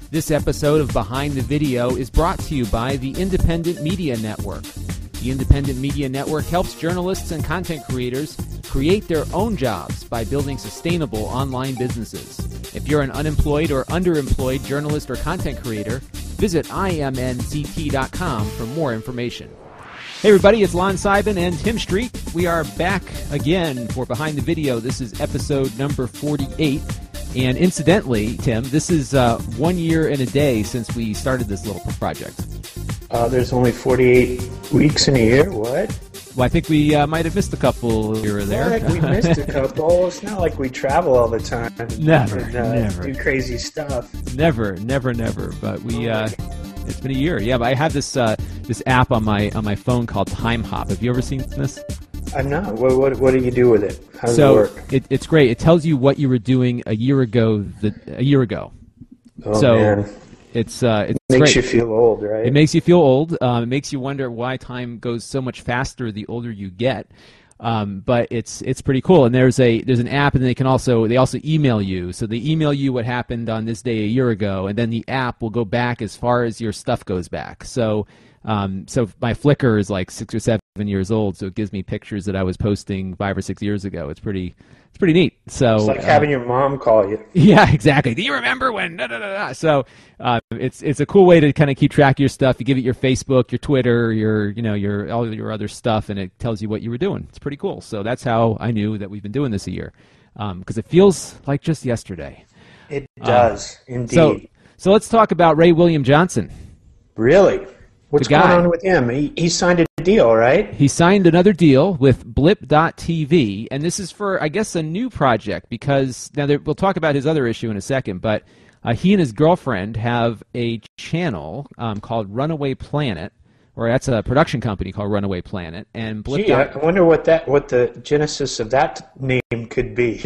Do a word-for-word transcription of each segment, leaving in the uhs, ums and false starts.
This episode of Behind the Video is brought to you by the Independent Media Network. The Independent Media Network helps journalists and content creators create their own jobs by building sustainable online businesses. If you're an unemployed or underemployed journalist or content creator, visit I M N C T dot com for more information. Hey everybody, it's Lon Seidman and Tim Street. We are back again for Behind the Video. This is episode number forty-eight. And incidentally, Tim, this is uh, one year and a day since we started this little project. Uh, there's only forty-eight weeks in a year? What? Well, I think we uh, might have missed a couple here or there. What? We missed a couple. It's not like we travel all the time. Never, and, uh, never. Do crazy stuff. Never, never, never. But we, uh, it's been a year. Yeah, but I have this uh, this app on my on my phone called Time Hop. Have you ever seen this? I'm not. What, what, what do you do with it? How does so it work? It, it's great. It tells you what you were doing a year ago. The, a year ago. Oh, so man. It's uh, it's It makes great. you feel old, right? It makes you feel old. Um, it makes you wonder why time goes so much faster the older you get. Um, but it's it's pretty cool. And there's a there's an app, and they can also they also email you. So they email you what happened on this day a year ago, and then the app will go back as far as your stuff goes back. So um, so my Flickr is like six or seven years old, so it gives me pictures that I was posting five or six years ago. It's pretty it's pretty neat. So it's like uh, having your mom call you. Yeah, exactly. Do you remember when? Da, da, da, da. So uh, it's it's a cool way to kind of keep track of your stuff. You give it your Facebook, your Twitter, your you know your all your other stuff, and it tells you what you were doing. It's pretty cool. So that's how I knew that we've been doing this a year, because um, it feels like just yesterday. It does, um, indeed. So so let's talk about Ray William Johnson. Really? What's going on with him? He, he signed a deal, right? He signed another deal with Blip dot T V, and this is for, I guess, a new project, because now there, we'll talk about his other issue in a second, but uh, he and his girlfriend have a channel um, called Runaway Planet, or that's a production company called Runaway Planet, and Blip. Gee, I wonder what that what the genesis of that name could be.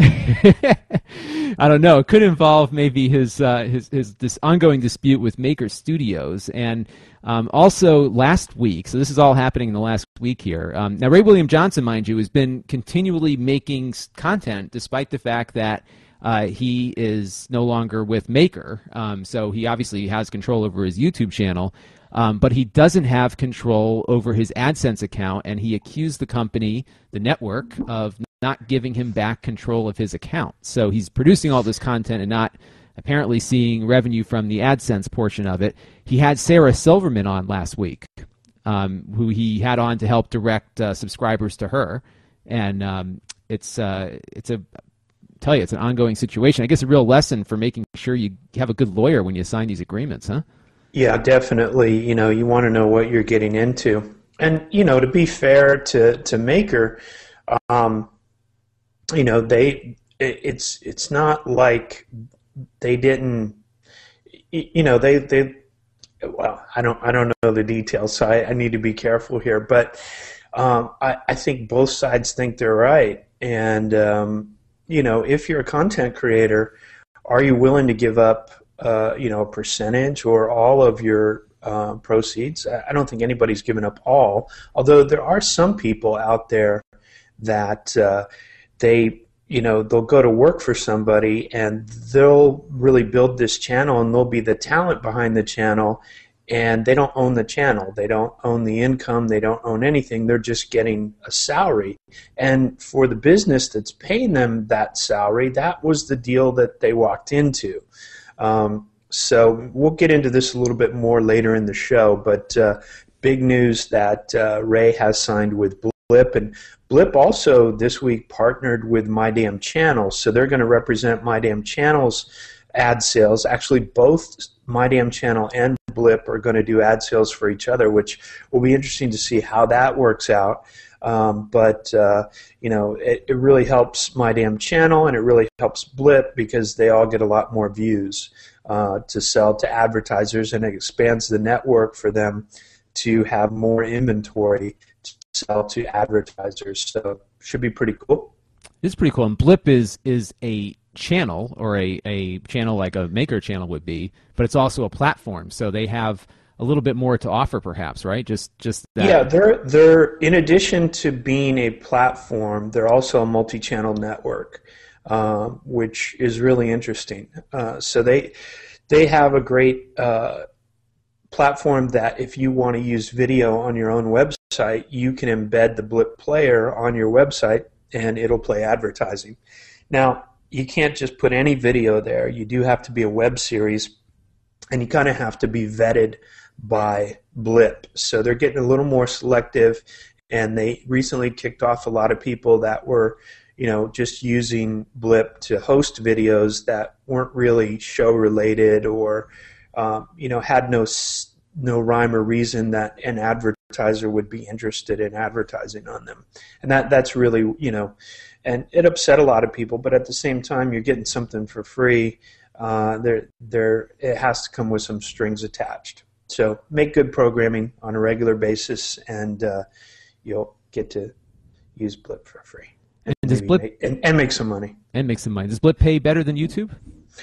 I don't know. It could involve maybe his uh, his his this ongoing dispute with Maker Studios, and um, also last week. So this is all happening in the last week here. Um, now Ray William Johnson, mind you, has been continually making content despite the fact that uh, he is no longer with Maker. Um, so he obviously has control over his YouTube channel. Um, but he doesn't have control over his AdSense account, and he accused the company, the network, of not giving him back control of his account. So he's producing all this content and not apparently seeing revenue from the AdSense portion of it. He had Sarah Silverman on last week, um, who he had on to help direct uh, subscribers to her, and um, it's uh, it's a I tell you it's an ongoing situation. I guess a real lesson for making sure you have a good lawyer when you sign these agreements, huh? Yeah, definitely. You know, you want to know what you're getting into. And, you know, to be fair to, to Maker, um, you know, they it, it's it's not like they didn't, you know, they, they well, I don't I don't know the details, so I, I need to be careful here. But um, I, I think both sides think they're right. And, um, you know, if you're a content creator, are you willing to give up Uh, you know, a percentage or all of your uh, proceeds? I don't think anybody's given up all, although there are some people out there that uh, they, you know, they'll go to work for somebody and they'll really build this channel and they'll be the talent behind the channel, and they don't own the channel. They don't own the income. They don't own anything. They're just getting a salary. And for the business that's paying them that salary, that was the deal that they walked into. Um, so we'll get into this a little bit more later in the show, but uh, big news that uh, Ray has signed with Blip, and Blip also this week partnered with My Damn Channel, so they're going to represent My Damn Channel's ad sales. Actually, both My Damn Channel and Blip are going to do ad sales for each other, which will be interesting to see how that works out. Um, but, uh, you know, it, it really helps My Damn Channel, and it really helps Blip because they all get a lot more views uh, to sell to advertisers, and it expands the network for them to have more inventory to sell to advertisers. So should be pretty cool. It's pretty cool. And Blip is, is a channel, or a, a channel like a Maker channel would be, but it's also a platform. So they have a little bit more to offer, perhaps, right? Just, just that. Yeah, they're they're in addition to being a platform, they're also a multi-channel network, uh, which is really interesting. Uh, so they they have a great uh, platform that if you want to use video on your own website, you can embed the Blip player on your website and it'll play advertising. Now, you can't just put any video there. You do have to be a web series, and you kind of have to be vetted by Blip. So they're getting a little more selective, and they recently kicked off a lot of people that were, you know, just using Blip to host videos that weren't really show related or, um, you know, had no no rhyme or reason that an advertiser would be interested in advertising on them. And that that's really, you know, and it upset a lot of people, but at the same time, you're getting something for free. Uh, there, there, it has to come with some strings attached. So make good programming on a regular basis, and uh, you'll get to use Blip for free. And, does Blip make, and, and make some money. And make some money. Does Blip pay better than YouTube?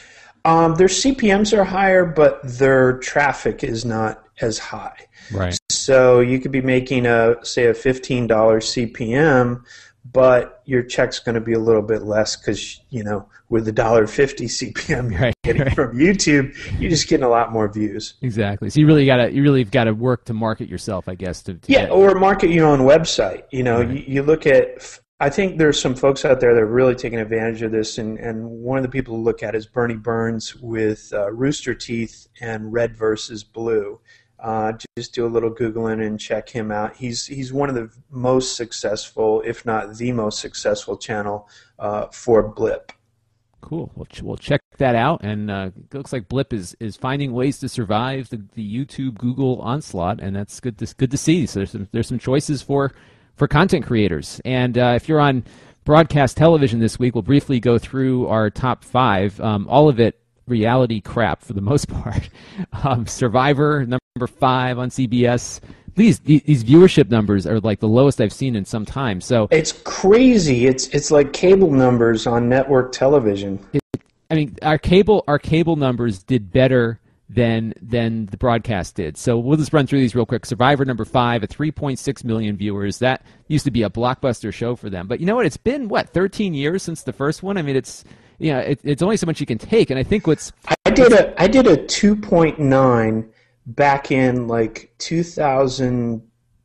Um, their C P Ms are higher, but their traffic is not as high. Right. So you could be making a say a fifteen dollars C P M, but your check's going to be a little bit less because, you know, with the one dollar fifty C P M you're right, getting right. from YouTube, you're just getting a lot more views. Exactly. So you really got to you really got to work to market yourself, I guess. To, to yeah, get... or market your own website. You know, right. you, you look at. I think there's some folks out there that are really taking advantage of this, and, and one of the people to look at is Bernie Burns with uh, Rooster Teeth and Red versus Blue. Uh, just do a little Googling and check him out. He's he's one of the most successful, if not the most successful channel uh, for Blip. Cool. We'll, ch- we'll check that out. And uh, it looks like Blip is, is finding ways to survive the, the YouTube, Google onslaught, and that's good to, good to see. So there's some, there's some choices for, for content creators. And uh, if you're on broadcast television this week, we'll briefly go through our top five. Um, all of it reality crap for the most part. Um, Survivor, number five on C B S. These these viewership numbers are like the lowest I've seen in some time. So it's crazy. It's it's like cable numbers on network television. It, I mean, our cable our cable numbers did better than than the broadcast did. So we'll just run through these real quick. Survivor number five at three point six million viewers. That used to be a blockbuster show for them. But you know what? It's been what thirteen years since the first one. I mean, it's you know, it, it's only so much you can take. And I think what's I did a I did a two point nine back in like two thousand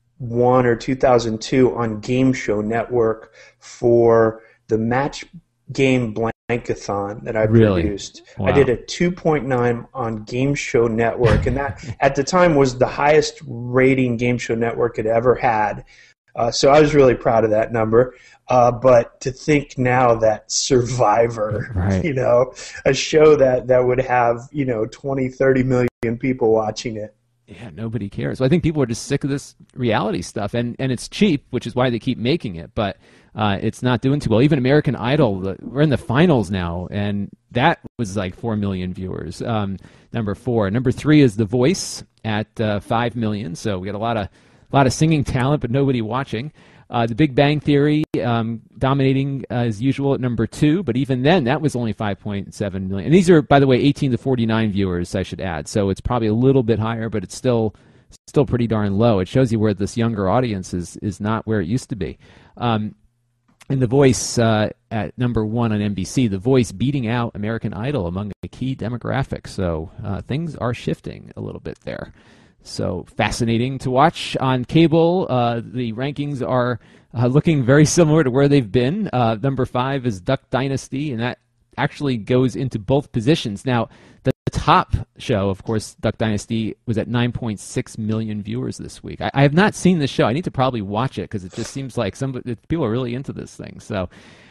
one or two thousand two on Game Show Network for the Match Game Blankathon that I really? produced. Wow. I did a two point nine on Game Show Network, and that at the time was the highest rating Game Show Network had ever had. Uh, so I was really proud of that number. Uh, but to think now that Survivor, right. you know, a show that, that would have, you know, twenty, thirty million people watching it. Yeah, nobody cares. So I think people are just sick of this reality stuff, and, and it's cheap, which is why they keep making it, but uh, it's not doing too well. Even American Idol, the, we're in the finals now, and that was like four million viewers, um, number four. Number three is The Voice at uh, five million, so we got a lot of a lot of singing talent, but nobody watching. Uh, the Big Bang Theory um, dominating uh, as usual at number two, but even then, that was only five point seven million. And these are, by the way, eighteen to forty-nine viewers, I should add. So it's probably a little bit higher, but it's still still pretty darn low. It shows you where this younger audience is is not where it used to be. Um, and The Voice uh, at number one on N B C, The Voice beating out American Idol among a key demographic. So uh, things are shifting a little bit there. So fascinating to watch on cable. Uh, the rankings are uh, looking very similar to where they've been. Uh, number five is Duck Dynasty, and that actually goes into both positions. Now, the, the top show, of course, Duck Dynasty, was at nine point six million viewers this week. I, I have not seen the show. I need to probably watch it because it just seems like some people are really into this thing. So,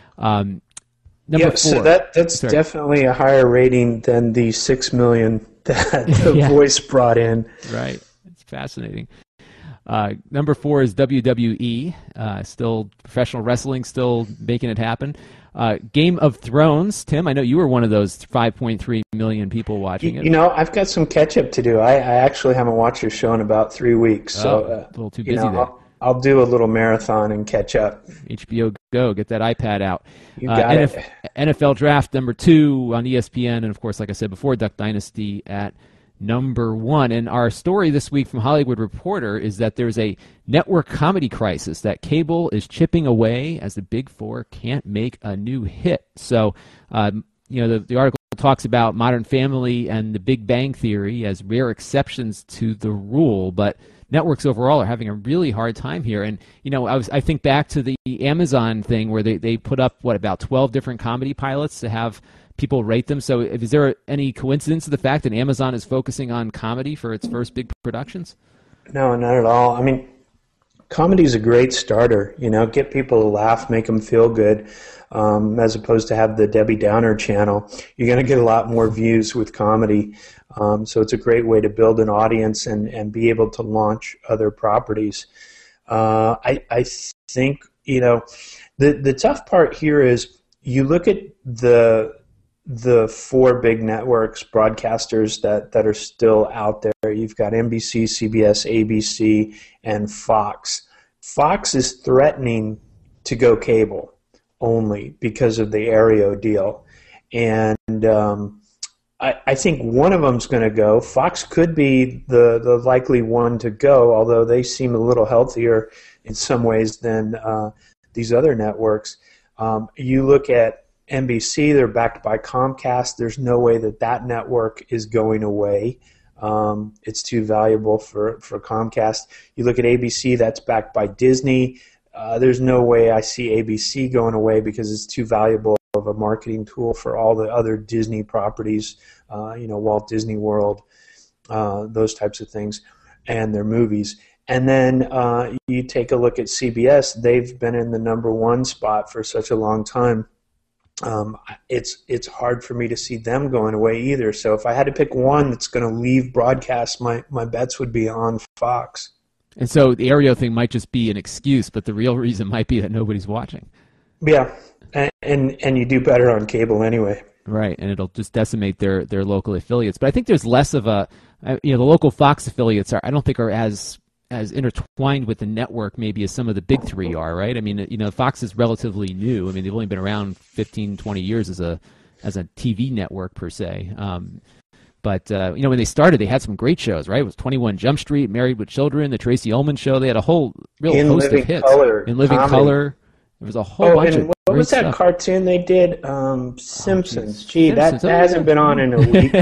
um, number yeah, four. So that that's Sorry. definitely a higher rating than the six million that The yeah. Voice brought in. Right. It's fascinating. Uh, number four is W W E. Uh, still professional wrestling, still making it happen. Uh, Game of Thrones. Tim, I know you were one of those five point three million people watching You, it. you know, I've got some catch up to do. I, I actually haven't watched your show in about three weeks. So, oh, uh, a little too you busy know, there. I'll, I'll do a little marathon and catch up. H B O Go, get that iPad out. You got uh, it. N F L Draft number two on E S P N, and of course, like I said before, Duck Dynasty at number one. And our story this week from Hollywood Reporter is that there's a network comedy crisis, that cable is chipping away as the Big Four can't make a new hit. So, um, you know, the, the article talks about Modern Family and The Big Bang Theory as rare exceptions to the rule, but networks overall are having a really hard time here. And, you know, I was I think back to the Amazon thing where they, they put up, what, about twelve different comedy pilots to have people rate them. So is there any coincidence to the fact that Amazon is focusing on comedy for its first big productions? No, not at all. I mean, comedy is a great starter. You know, get people to laugh, make them feel good, um, as opposed to have the Debbie Downer channel. You're going to get a lot more views with comedy. Um, so it's a great way to build an audience and, and be able to launch other properties. Uh, I, I think, you know, the, the tough part here is you look at the the four big networks, broadcasters that, that are still out there. You've got N B C, C B S, A B C, and Fox. Fox is threatening to go cable only because of the Aereo deal. And um, I, I think one of them's going to go. Fox could be the, the likely one to go, although they seem a little healthier in some ways than uh, these other networks. Um, you look at N B C, they're backed by Comcast. There's no way that that network is going away. Um, it's too valuable for, for Comcast. You look at A B C, that's backed by Disney. Uh, there's no way I see A B C going away because it's too valuable of a marketing tool for all the other Disney properties, uh, you know, Walt Disney World, uh, those types of things, and their movies. And then uh, you take a look at C B S. They've been in the number one spot for such a long time. Um, it's it's hard for me to see them going away either. So if I had to pick one that's going to leave broadcast, my, my bets would be on Fox. And so the Aereo thing might just be an excuse, but the real reason might be that nobody's watching. Yeah, and and, and you do better on cable anyway. Right, and it'll just decimate their, their local affiliates. But I think there's less of a, you know, the local Fox affiliates are, I don't think are as as intertwined with the network maybe as some of the big three are, right? I mean, you know, Fox is relatively new. I mean, they've only been around fifteen, twenty years as a as a T V network per se. Um, but, uh, you know, when they started, they had some great shows, right? It was twenty-one Jump Street, Married with Children, the Tracy Ullman Show. They had a whole real In host Living of hits. Color, In Living comedy. Color. There was a whole oh, bunch and of what great was that stuff. cartoon they did? Um, Simpsons. Oh, Gee, Simpsons. that, that Oh, hasn't yeah. been on in a week.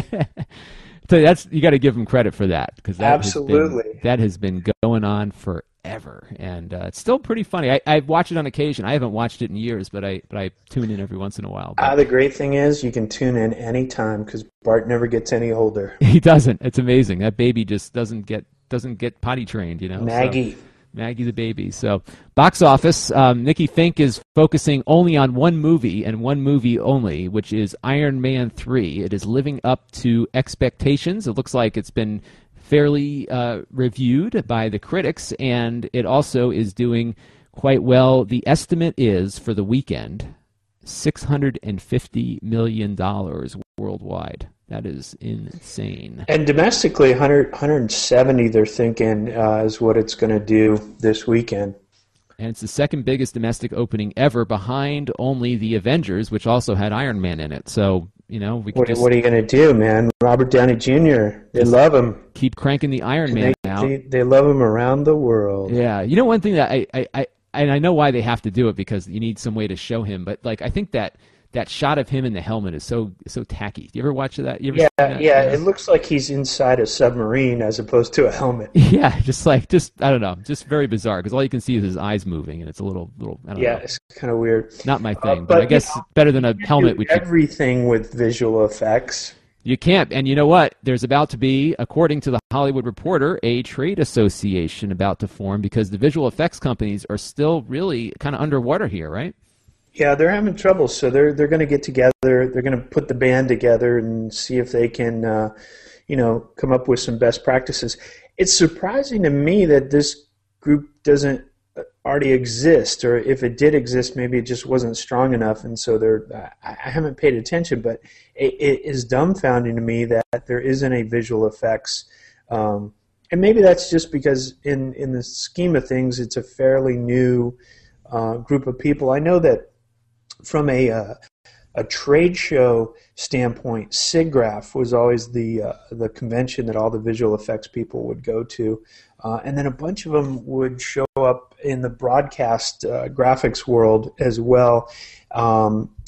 So that's you got to give them credit for that because that Absolutely. has been, that has been going on forever, and uh, it's still pretty funny. I, I watch it on occasion. I haven't watched it in years, but I but I tune in every once in a while. Uh, the great thing is you can tune in anytime because Bart never gets any older. He doesn't. It's amazing. That baby just doesn't get doesn't get potty trained. You know, Maggie. So, Maggie the baby. So, box office, um, Nikki Fink is focusing only on one movie and one movie only, which is Iron Man three. It is living up to expectations. It looks like it's been fairly uh, reviewed by the critics, and it also is doing quite well. The estimate is for the weekend six hundred fifty million dollars worldwide. That is insane. And domestically, one hundred, one hundred seventy they're thinking uh, is what it's going to do this weekend. And it's the second biggest domestic opening ever, behind only The Avengers, which also had Iron Man in it. So, you know, we can What, just what are you going to do, man? Robert Downey Junior, they Just love him. keep cranking the Iron Man They, out. they, they love him around the world. Yeah. You know, one thing that I, I, I, and I know why they have to do it because you need some way to show him, but like, I think that that shot of him in the helmet is so so tacky. Do you ever watch that? You ever Yeah, see that? yeah, it looks like he's inside a submarine as opposed to a helmet. Yeah, just like, just, I don't know, just very bizarre because all you can see is his eyes moving and it's a little, little I don't Yeah, know. it's kind of weird. Not my thing, Uh, but, but, I guess you know, better than a You helmet, do which you, everything with visual effects. you can't. And you know what? There's about to be, according to the Hollywood Reporter, a trade association about to form because the visual effects companies are still really kind of underwater here, right? Yeah, they're having trouble, so they're they're going to get together. They're going to put the band together and see if they can, uh, you know, come up with some best practices. It's surprising to me that this group doesn't already exist, or if it did exist, maybe it just wasn't strong enough, and so they're. I I haven't paid attention, but it, it is dumbfounding to me that there isn't a visual effects. Um, and maybe that's just because in in the scheme of things, it's a fairly new uh, group of people. I know that. From a uh, a trade show standpoint, SIGGRAPH was always the uh, the convention that all the visual effects people would go to, uh, and then a bunch of them would show up in the broadcast uh, graphics world as well. Um,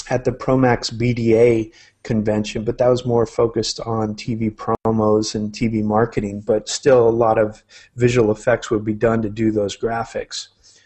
at the Promax B D A convention, but that was more focused on T V promos and T V marketing, but still a lot of visual effects would be done to do those graphics.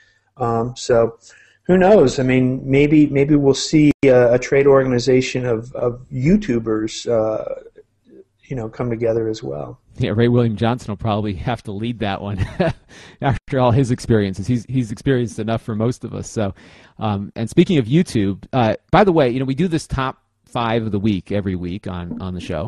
Um, so who knows? I mean, maybe maybe we'll see a, a trade organization of, of YouTubers, uh, you know, come together as well. Yeah, Ray William Johnson will probably have to lead that one after all his experiences. He's he's experienced enough for most of us. So, um, and speaking of YouTube, uh, by the way, you know, we do this top five of the week every week on, on the show,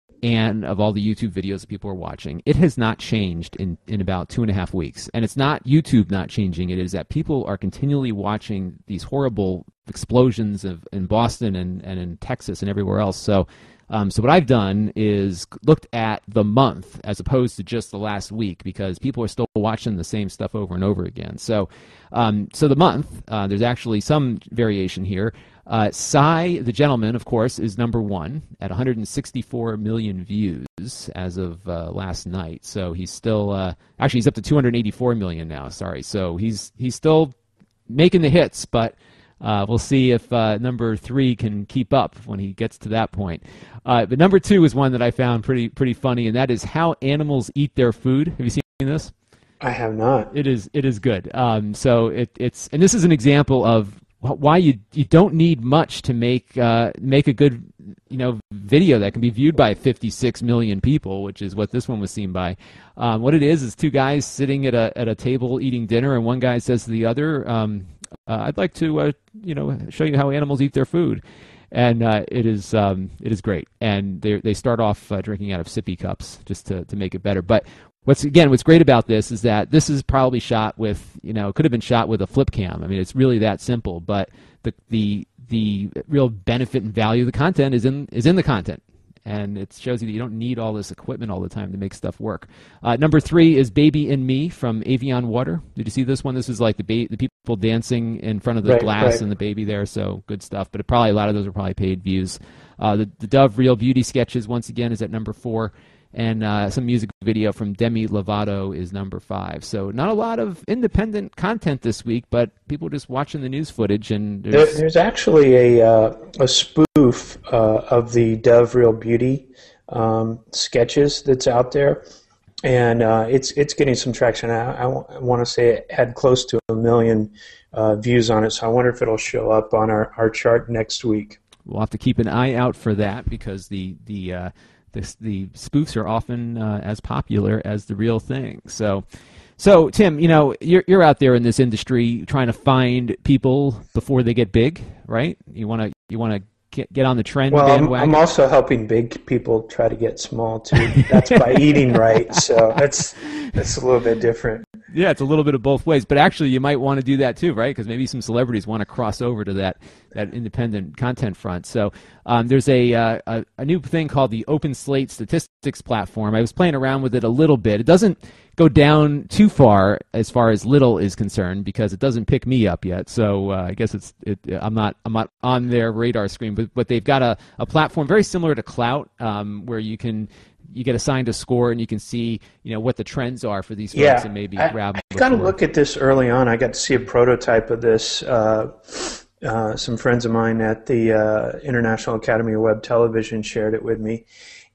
and of all the YouTube videos that people are watching. It has not changed in, in about two and a half weeks. And it's not YouTube not changing. It is that people are continually watching these horrible explosions of in Boston and, and in Texas and everywhere else. So Um, so what I've done is looked at the month as opposed to just the last week, because people are still watching the same stuff over and over again. So, um, so the month, uh, there's actually some variation here. Uh, Cy the Gentleman, of course, is number one at one hundred sixty-four million views as of uh, last night. So he's still, uh, actually he's up to two hundred eighty-four million now. Sorry. So he's he's still making the hits, but Uh, we'll see if uh, number three can keep up when he gets to that point. Uh, but number two is one that I found pretty pretty funny, and that is How Animals Eat Their Food. Have you seen this? I have not. It is it is good. Um, so it, it's and this is an example of why you you don't need much to make uh, make a good you know video that can be viewed by fifty-six million people, which is what this one was seen by. Um, what it is is two guys sitting at a at a table eating dinner, and one guy says to the other, Um, Uh, I'd like to, uh, you know, show you how animals eat their food, and uh, it is um, it is great. And they they start off uh, drinking out of sippy cups just to, to make it better. But what's again what's great about this is that this is probably shot with you know could have been shot with a flip cam. I mean, it's really that simple. But the the the real benefit and value of the content is in is in the content. And it shows you that you don't need all this equipment all the time to make stuff work. Uh, number three is Baby and Me from Avion Water. Did you see this one? This is like the ba- the people dancing in front of the right, glass right. and the baby there, so good stuff. But it probably a lot of those are probably paid views. Uh, the, the Dove Real Beauty Sketches, once again, is at number four. And uh, some music video from Demi Lovato is number five. So not a lot of independent content this week, but people are just watching the news footage. And there's, there, there's actually a uh, a spoof uh, of the Dove Real Beauty um, sketches that's out there, and uh, it's it's getting some traction. I, I, w- I want to say it had close to a million uh, views on it. So I wonder if it'll show up on our, our chart next week. We'll have to keep an eye out for that, because the the uh, This, the spoofs are often uh, as popular as the real thing. So, so Tim, you know, you're you're out there in this industry trying to find people before they get big, right? You want to you want to get get on the trend well, bandwagon. I'm, I'm also helping big people try to get small too. That's by eating right. So that's that's a little bit different. Yeah, it's a little bit of both ways, but actually you might want to do that too, right? Because maybe some celebrities want to cross over to that, that independent content front. So um, there's a, uh, a a new thing called the Open Slate Statistics platform. I was playing around with it a little bit. It doesn't go down too far as far as little is concerned, because it doesn't pick me up yet. So uh, I guess it's it, I'm not I'm not on their radar screen, but but they've got a, a platform very similar to Klout, um, where you can. You get assigned a score, and you can see, you know, what the trends are for these folks, yeah, and maybe I, grab. I got to look at this early on. I got to see a prototype of this. Uh, uh, some friends of mine at the uh, International Academy of Web Television shared it with me.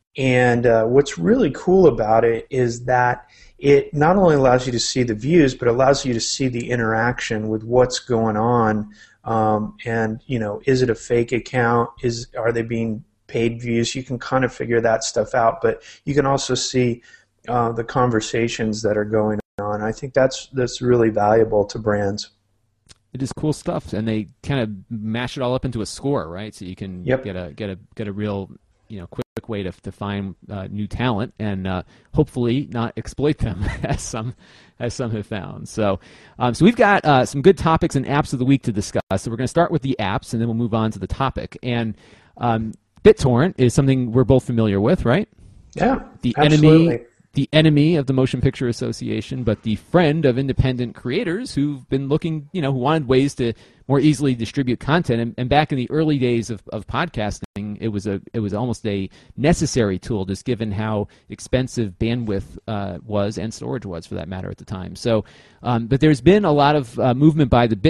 And uh, what's really cool about it is that it not only allows you to see the views, but allows you to see the interaction with what's going on. Um, and you know, is it a fake account? Is are they being paid views? You can kind of figure that stuff out, but you can also see uh, the conversations that are going on. I think that's that's really valuable to brands. It is cool stuff, and they kind of mash it all up into a score, right? So you can yep. get a get a get a real, you know, quick way to to find uh, new talent, and uh, hopefully not exploit them as some as some have found. So, um, so we've got uh, some good topics and apps of the week to discuss. So we're going to start with the apps, and then we'll move on to the topic. And um, BitTorrent is something we're both familiar with, right? Yeah, the absolutely. enemy, the enemy of the Motion Picture Association, but the friend of independent creators who've been looking, you know, who wanted ways to more easily distribute content. And, and back in the early days of, of podcasting, it was a it was almost a necessary tool, just given how expensive bandwidth uh, was and storage was, for that matter, at the time. So, um, but there's been a lot of uh, movement by the BitTorrent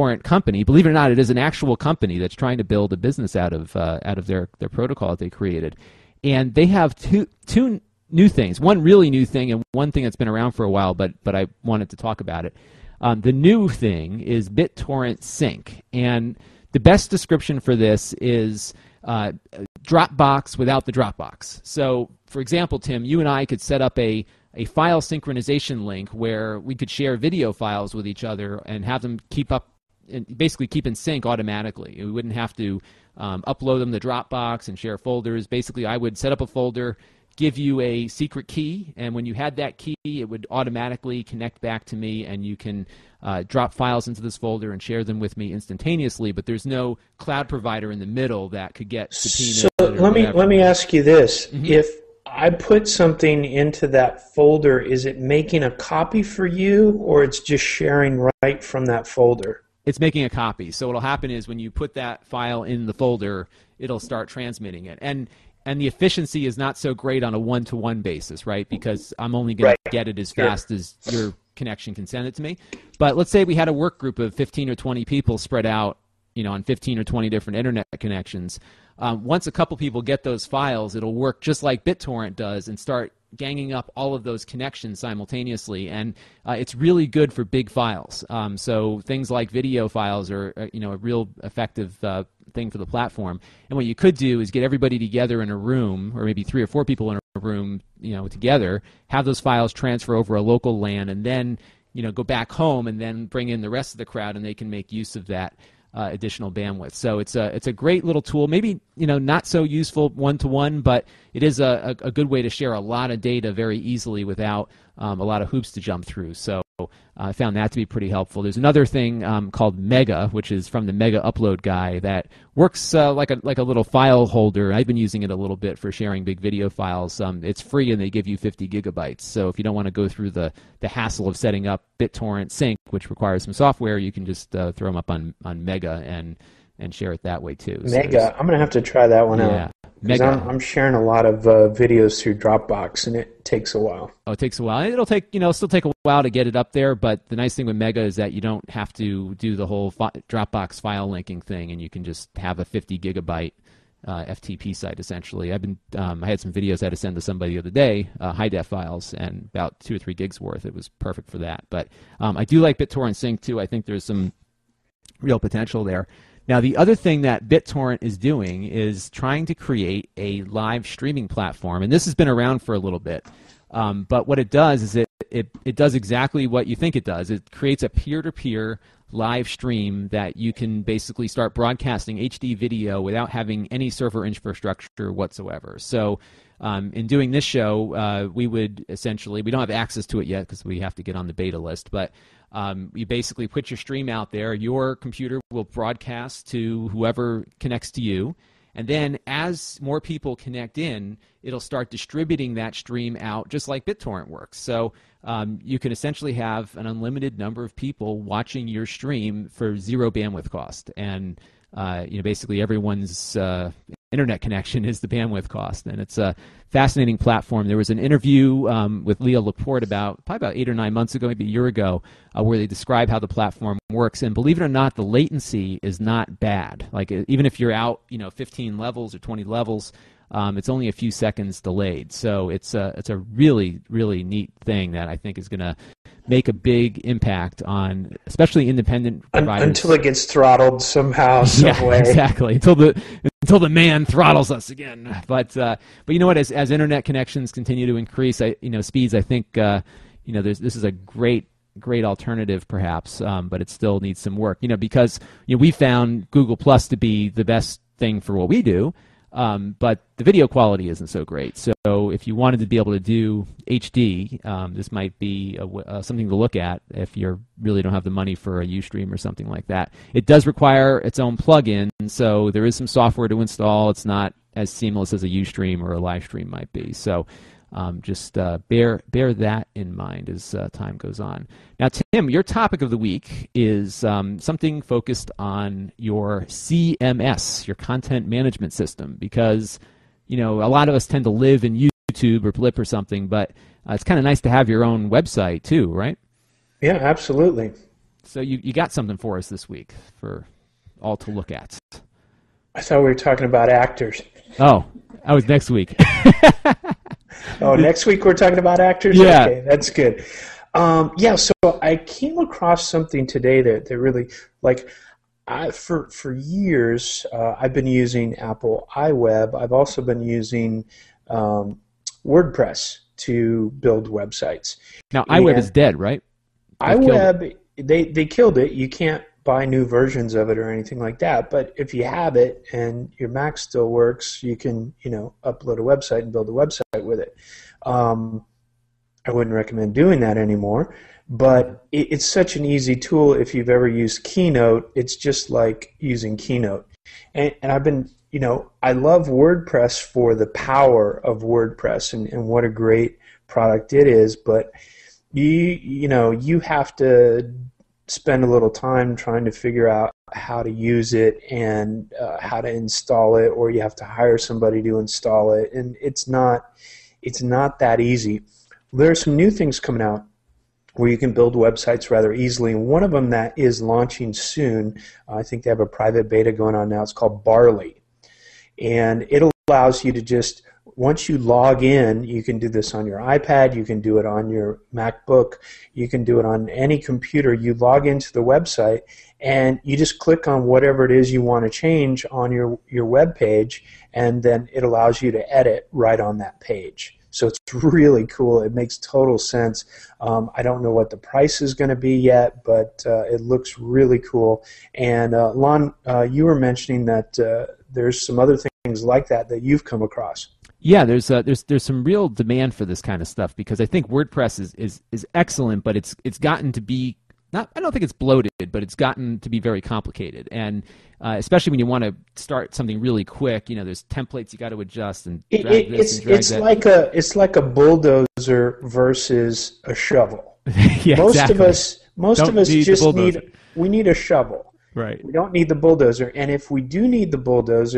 BitTorrent company, believe it or not, it is an actual company that's trying to build a business out of uh, out of their, their protocol that they created. And they have two two new things, one really new thing and one thing that's been around for a while, but but I wanted to talk about it. Um, the new thing is BitTorrent Sync. And the best description for this is uh, Dropbox without the Dropbox. So, for example, Tim, you and I could set up a, a file synchronization link where we could share video files with each other and have them keep up, and basically keep in sync automatically. We wouldn't have to um, upload them to Dropbox and share folders. Basically, I would set up a folder, give you a secret key, and when you had that key, it would automatically connect back to me, and you can uh, drop files into this folder and share them with me instantaneously. But there's no cloud provider in the middle that could get subpoenaed. So let me let me ask you this: mm-hmm. If I put something into that folder, is it making a copy for you, or it's just sharing right from that folder? It's making a copy. So what'll happen is when you put that file in the folder, it'll start transmitting it. And And the efficiency is not so great on a one-to-one basis, right? Because I'm only going right. to get it as sure. fast as your connection can send it to me. But let's say we had a work group of fifteen or twenty people spread out, you know, on fifteen or twenty different internet connections. Um, once a couple people get those files, it'll work just like BitTorrent does and start ganging up all of those connections simultaneously. And uh, it's really good for big files. Um, so things like video files are, uh, you know, a real effective uh, thing for the platform. And what you could do is get everybody together in a room, or maybe three or four people in a room, you know, together, have those files transfer over a local LAN, and then, you know, go back home and then bring in the rest of the crowd, and they can make use of that uh, additional bandwidth. So it's a it's a great little tool. Maybe, you know, not so useful one to one, but it is a, a, a good way to share a lot of data very easily without um, a lot of hoops to jump through. So uh, I found that to be pretty helpful. There's another thing um, called Mega, which is from the Mega Upload guy, that works uh, like a like a little file holder. I've been using it a little bit for sharing big video files. Um, it's free, and they give you fifty gigabytes. So if you don't want to go through the, the hassle of setting up BitTorrent Sync, which requires some software, you can just uh, throw them up on, on Mega and and share it that way too. Mega, so I'm going to have to try that one yeah. out. Mega. I'm, I'm sharing a lot of uh, videos through Dropbox, and it takes a while. Oh, it takes a while. It'll take, you know, still take a while to get it up there, but the nice thing with Mega is that you don't have to do the whole fi- Dropbox file linking thing, and you can just have a fifty gigabyte uh, F T P site, essentially. I've been, um, I had some videos I had to send to somebody the other day, uh, high-def files, and about two or three gigs worth. It was perfect for that. But um, I do like BitTorrent Sync, too. I think there's some real potential there. Now, the other thing that BitTorrent is doing is trying to create a live streaming platform, and this has been around for a little bit. Um, but what it does is it, it it does exactly what you think it does. It creates a peer-to-peer live stream that you can basically start broadcasting H D video without having any server infrastructure whatsoever. So um, in doing this show, uh, we would essentially, we don't have access to it yet because we have to get on the beta list, but Um, you basically put your stream out there. Your computer will broadcast to whoever connects to you. And then as more people connect in, it'll start distributing that stream out just like BitTorrent works. So um, you can essentially have an unlimited number of people watching your stream for zero bandwidth cost. And uh, you know, basically everyone's uh, internet connection is the bandwidth cost. And it's a fascinating platform. There was an interview um, with Leo Laporte about probably about eight or nine months ago, maybe a year ago, uh, where they describe how the platform works. And believe it or not, the latency is not bad. Like even if you're out, you know, fifteen levels or twenty levels, um, it's only a few seconds delayed. So it's a it's a really really neat thing that I think is going to make a big impact on, especially independent providers. Until it gets throttled somehow, some yeah, way. Exactly. Until the until the man throttles us again. But uh, but you know what? As as internet connections continue to increase, I you know speeds. I think uh, you know there's this is a great great alternative, perhaps, um, but it still needs some work. You know because you know we found Google Plus to be the best thing for what we do. Um, but the video quality isn't so great. So if you wanted to be able to do H D, um, this might be a, uh, something to look at if you really don't have the money for a Ustream or something like that. It does require its own plugin, so there is some software to install. It's not as seamless as a Ustream or a live stream might be. So um, just uh, bear bear that in mind as uh, time goes on. Now, Tim, your topic of the week is um, something focused on your C M S, your content management system, because you know a lot of us tend to live in YouTube or Blip or something, but uh, it's kind of nice to have your own website too, right? Yeah, absolutely. So you, you got something for us this week for all to look at. I thought we were talking about actors. Oh, that was next week. Oh, next week we're talking about actors? Yeah. Okay, that's good. Um, yeah, so I came across something today that, that really, like, I, for for years, uh, I've been using Apple iWeb. I've also been using um, WordPress to build websites. Now, iWeb And is dead, right? They've iWeb, they, they killed it. You can't buy new versions of it or anything like that. But if you have it and your Mac still works, you can, you know, upload a website and build a website with it. Um, I wouldn't recommend doing that anymore, but it, it's such an easy tool. If you've ever used Keynote, it's just like using Keynote. And, and I've been, you know, I love WordPress for the power of WordPress and, and what a great product it is, but you, you know, you have to spend a little time trying to figure out how to use it and uh, how to install it, or you have to hire somebody to install it, and it's not, it's not that easy. There are some new things coming out where you can build websites rather easily. And one of them that is launching soon, uh, I think they have a private beta going on now, it's called Barley. And it allows you to just, once you log in, you can do this on your iPad, you can do it on your MacBook, you can do it on any computer. You log into the website and you just click on whatever it is you want to change on your, your web page, and then it allows you to edit right on that page. So it's really cool. It makes total sense. Um, I don't know what the price is going to be yet, but uh, it looks really cool. And uh, Lon, uh, you were mentioning that uh, there's some other things like that that you've come across. Yeah, there's uh, there's there's some real demand for this kind of stuff because I think WordPress is, is, is excellent, but it's it's gotten to be not. I don't think it's bloated, but it's gotten to be very complicated, and uh, especially when you want to start something really quick, you know, there's templates you got to adjust and drag it, it, this it's and drag it's that. like a it's like a bulldozer versus a shovel. Yeah, most exactly. of us most Don't of us need the just bulldozer. need we need a shovel. Right. We don't need the bulldozer, and if we do need the bulldozer,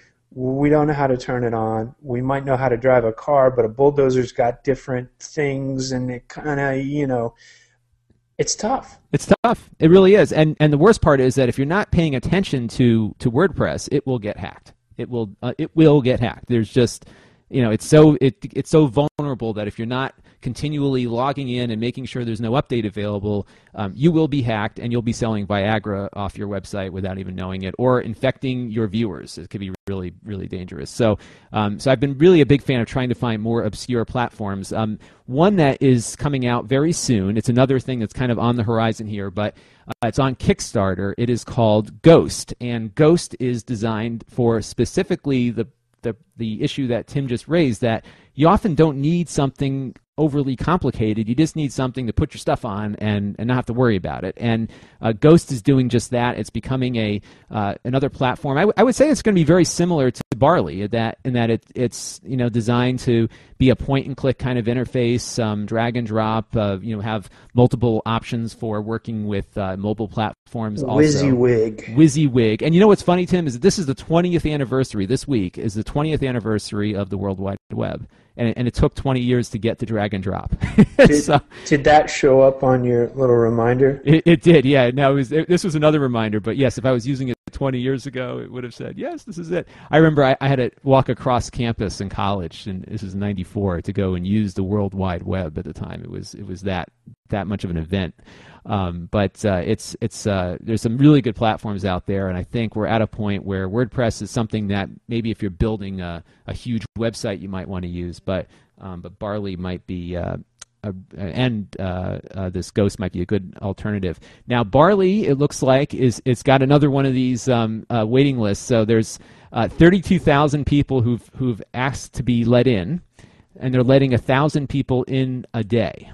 we don't know how to turn it on. We might know how to drive a car, but a bulldozer's got different things, and it kind of, you know, it's tough. It's tough. It really is. And and the worst part is that if you're not paying attention to, to WordPress, it will get hacked. It will uh, it will get hacked. There's just, you know, it's so it it's so vulnerable that if you're not continually logging in and making sure there's no update available, um, you will be hacked and you'll be selling Viagra off your website without even knowing it, or infecting your viewers. It could be really, really dangerous. So, um, so I've been really a big fan of trying to find more obscure platforms. Um, one that is coming out very soon, it's another thing that's kind of on the horizon here, but uh, it's on Kickstarter. It is called Ghost, and Ghost is designed for specifically the the the issue that Tim just raised, that you often don't need something overly complicated. You just need something to put your stuff on and, and not have to worry about it. And uh, Ghost is doing just that. It's becoming a uh, another platform. I, w- I would say it's going to be very similar to Barley in that in that it, it's you know designed to be a point and click kind of interface, um, drag and drop. Uh, you know, have multiple options for working with uh, mobile platforms. Also. WYSIWYG. WYSIWYG. And you know what's funny, Tim, is that this is the twentieth anniversary. This week is the twentieth anniversary of the World Wide Web. And, and it took twenty years to get to drag and drop. Did, so, did that show up on your little reminder? it, it did, yeah. Now it was, it, this was another reminder, but yes, if I was using it twenty years ago, it would have said, yes, this is it. I remember I, I had to walk across campus in college, and this was ninety-four, to go and use the World Wide Web at the time. It was it was that that much of an event. Um, but uh, it's it's uh, there's some really good platforms out there, and I think we're at a point where WordPress is something that maybe if you're building a, a huge website, you might want to use, but um, but Barley might be uh, a, and uh, uh, this Ghost might be a good alternative. Now Barley, it looks like, is it's got another one of these um, uh, waiting lists. So there's uh, thirty-two thousand people who've who've asked to be let in, and they're letting a thousand people in a day.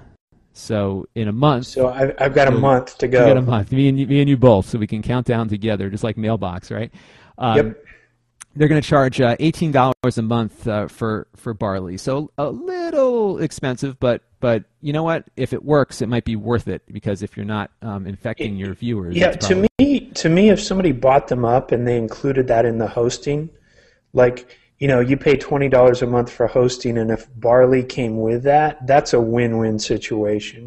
So in a month. So I've, I've got a month to go. You got a month. Me and you, me and you both, so we can count down together, just like Mailbox, right? Um, yep. They're going to charge uh, eighteen dollars a month uh, for for Barley. So a little expensive, but but you know what? If it works, it might be worth it, because if you're not um, infecting your viewers. Yeah. It's To probably... me, to me, if somebody bought them up and they included that in the hosting, like, you know, you pay twenty dollars a month for hosting, and if Barley came with that, that's a win-win situation.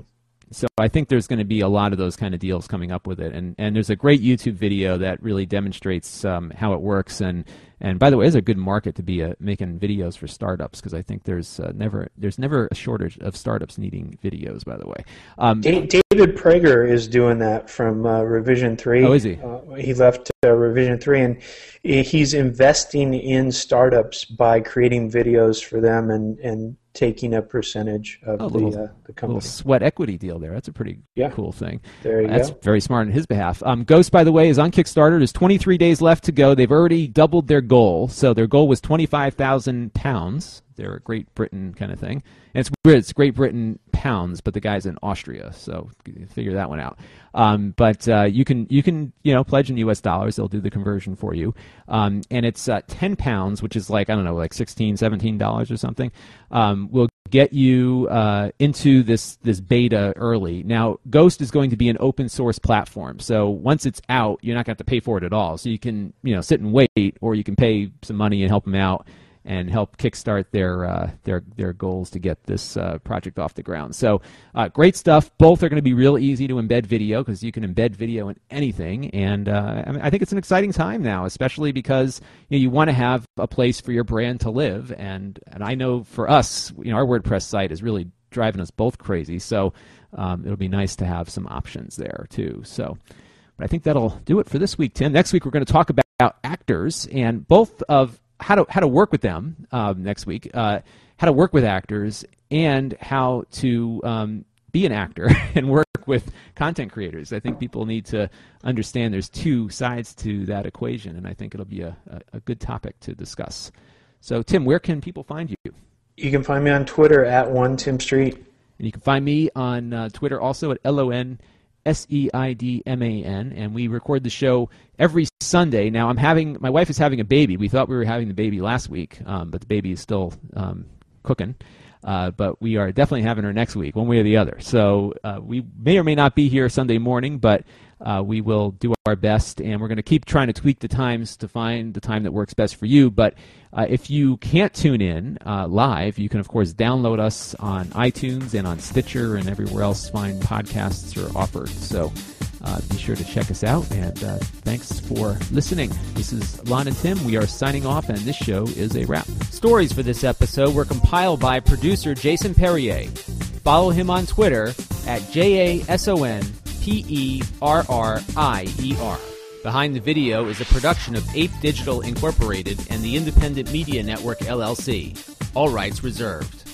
so I think there's going to be a lot of those kind of deals coming up with it. And, and there's a great YouTube video that really demonstrates um, how it works. And, and by the way, it's a good market to be uh, making videos for startups, because I think there's uh, never there's never a shortage of startups needing videos, by the way. Um, David Prager is doing that from uh, Revision three. Oh, is he? Uh, he left uh, Revision three, and he's investing in startups by creating videos for them and, and taking a percentage of oh, the, little, uh, the company. little sweat equity deal there. That's a pretty yeah. cool thing. There you That's go. very smart on his behalf. Um, Ghost, by the way, is on Kickstarter. There's twenty-three days left to go. They've already doubled their goal. So their goal was twenty-five thousand pounds. They're a Great Britain kind of thing. And it's weird. It's Great Britain pounds, but the guy's in Austria. So figure that one out. Um, but uh, you can you can you know pledge in U S dollars. They'll do the conversion for you. Um, and it's uh, ten pounds, which is like, I don't know, like sixteen, seventeen dollars or something. Um, will get you uh, into this this beta early. Now, Ghost is going to be an open source platform, so once it's out, you're not going to have to pay for it at all. So you can you know sit and wait, or you can pay some money and help them out and help kickstart their uh, their their goals to get this uh, project off the ground. So uh, great stuff. Both are going to be real easy to embed video, because you can embed video in anything. And uh, I, mean, I think it's an exciting time now, especially because you know, you want to have a place for your brand to live. And and I know for us, you know, our WordPress site is really driving us both crazy. So um, it'll be nice to have some options there too. So. But I think that'll do it for this week, Tim. Next week we're going to talk about actors, and both of how to how to work with them um, next week, uh, how to work with actors, and how to um, be an actor and work with content creators. I think people need to understand there's two sides to that equation, and I think it'll be a, a, a good topic to discuss. So, Tim, where can people find you? You can find me on Twitter at one Tim Street. And you can find me on uh, Twitter also at L O N S E I D M A N, and we record the show every Sunday. Now, I'm having my wife is having a baby. We thought we were having the baby last week, um, but the baby is still um, cooking. Uh, but we are definitely having her next week, one way or the other. So uh, we may or may not be here Sunday morning, but uh, we will do our best, and we're going to keep trying to tweak the times to find the time that works best for you. But uh, if you can't tune in uh, live, you can, of course, download us on iTunes and on Stitcher and everywhere else fine podcasts are offered. So uh, be sure to check us out, and uh, thanks for listening. This is Lon and Tim. We are signing off, and this show is a wrap. Stories for this episode were compiled by producer Jason Perrier. Follow him on Twitter at J A S O N P E R R I E R. Behind the Video is a production of Ape Digital Incorporated and the Independent Media Network, L L C. All rights reserved.